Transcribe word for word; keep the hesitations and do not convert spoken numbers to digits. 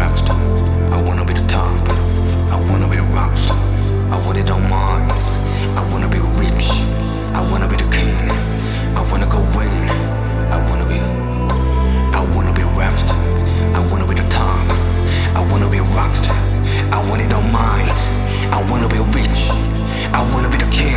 best. I wanna be the top. I wanna be a rockstar. I want it on my